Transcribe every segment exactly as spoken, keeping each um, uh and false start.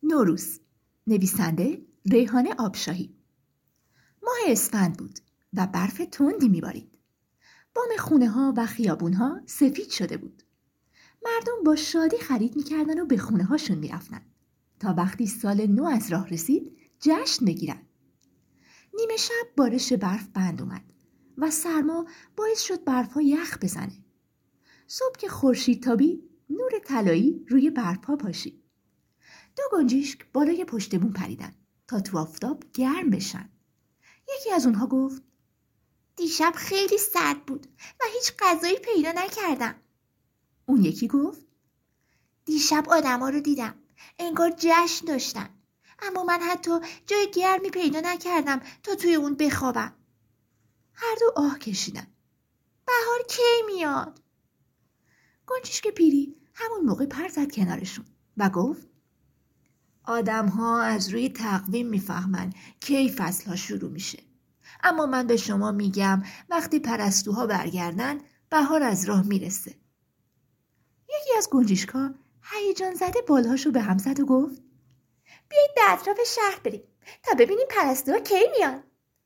نوروز. نویسنده ریحانه آبشاهی. ماه اسفند بود و برف تندی میبارید. بام خونه ها و خیابون ها سفید شده بود. مردم با شادی خرید میکردن و به خونه هاشون میرفتن تا وقتی سال نو از راه رسید جشن بگیرن. نیمه شب بارش برف بند اومد و سرما باعث شد برفها یخ بزنه. صبح که خورشید تابید نور طلایی روی برفها پاشید. دو گنجشک بالای پشت بوم پریدن تا تو آفتاب گرم بشن. یکی از اونها گفت دیشب خیلی سرد بود و هیچ غذایی پیدا نکردم. اون یکی گفت دیشب آدما رو دیدم، انگار جشن داشتن، اما من حتی جای گرمی پیدا نکردم تا توی اون بخوابم. هر دو آه کشیدن. بهار کی میاد؟ گنجشک پیری همون موقع پر زد کنارشون و گفت آدم ها از روی تقویم میفهمن کی فصل ها شروع میشه، اما من به شما میگم وقتی پرستوها برگردن بهار از راه میرسه. یکی از گنجشک‌ها هیجان زده بالهاشو به هم زد و گفت بیایید به اطراف شهر بریم تا ببینیم پرستوها کی میان.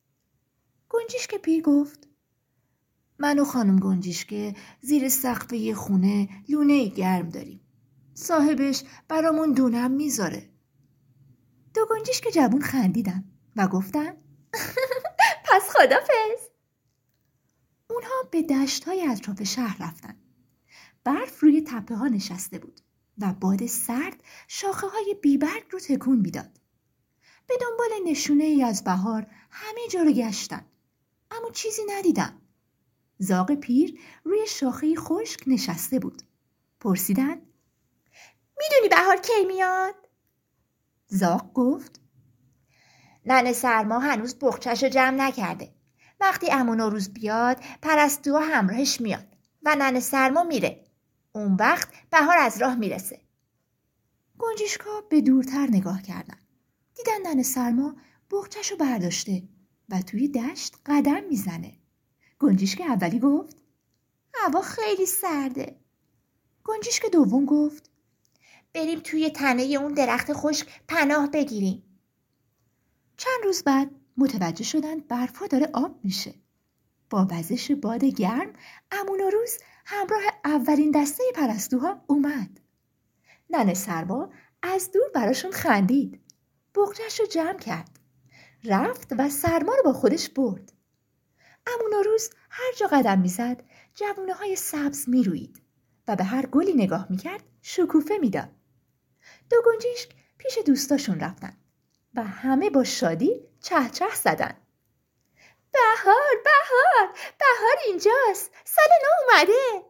گنجشک پیر گفت من و خانم گنجشک زیر سقف یه خونه لونه گرم داریم. صاحبش برامون دونم میذاره. دو گنجشک جوون خندیدن و گفتن پس خدافظ. اونها به دشت‌های اطراف شهر رفتن. برف روی تپه ها نشسته بود و باد سرد شاخه های بیبرگ رو تکون میداد. به دنبال نشونه ای از بهار همه جا رو گشتن، اما چیزی ندیدن. زاغ پیر روی شاخه خشک نشسته بود. پرسیدن میدونی بهار کی میاد؟ زاغ گفت ننه سرما هنوز بخچه‌شو جمع نکرده. وقتی عمو نوروز بیاد پرستوها همراهش میاد و ننه سرما میره. اون وقت بهار از راه میرسه. گنجشک‌ها به دورتر نگاه کردن. دیدن ننه سرما بخچه‌شو برداشته و توی دشت قدم میزنه. گنجشک اولی گفت هوا خیلی سرده. گنجشک دوم گفت بریم توی تنه اون درخت خشک پناه بگیریم. چند روز بعد متوجه شدن برفا داره آب میشه. با وزش باد گرم عمو نوروز همراه اولین دسته پرستوها اومد. ننه سرما از دور براشون خندید. بغچه‌ش رو جمع کرد. رفت و سرما رو با خودش برد. عمو نوروز هر جا قدم میزد جوونه های سبز میروید و به هر گلی نگاه میکرد شکوفه میداد. دو گنجشک پیش دوستاشون رفتن و همه با شادی چه چه زدن. بهار بهار بهار اینجاست، سال نو اومده.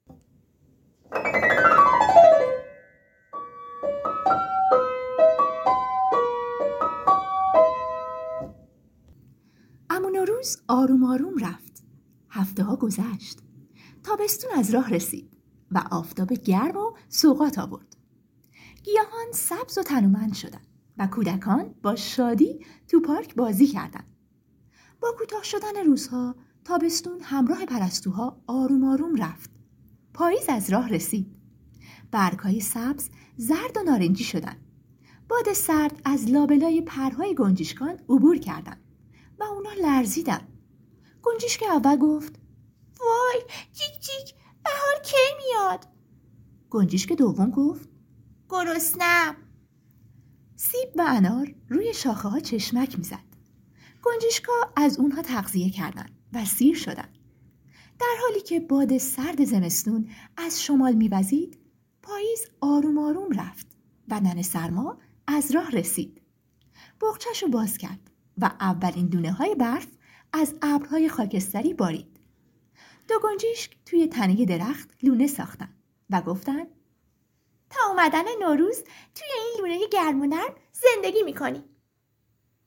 عمو نوروز آروم آروم رفت. هفته ها گذشت. تابستون از راه رسید و آفتاب گرم و سوغات آورد. گیاهان سبز و تنومند شدند و کودکان با شادی تو پارک بازی کردند. با کوتاه شدن روزها تابستون همراه پرستوها آروم آروم رفت. پاییز از راه رسید. برگ‌های سبز زرد و نارنجی شدند. باد سرد از لابلای پرهای گنجشکان عبور کردند و اونا لرزیدن. گنجشک اول گفت وای جیک جیک بهار کی میاد؟ گنجشک دوم گفت گرسنه‌ام. سیب و انار روی شاخه ها چشمک میزد. گنجشکا از اونها تغذیه کردند و سیر شدند. در حالی که باد سرد زمستون از شمال میوزید، پاییز آروم آروم رفت و ننه سرما از راه رسید. بغچه‌شو باز کرد و اولین دونه های برف از ابرهای خاکستری بارید. دو گنجشک توی تنه درخت لونه ساختن و گفتن تا اومدن نوروز توی این لونه گرم و نرم زندگی میکنیم.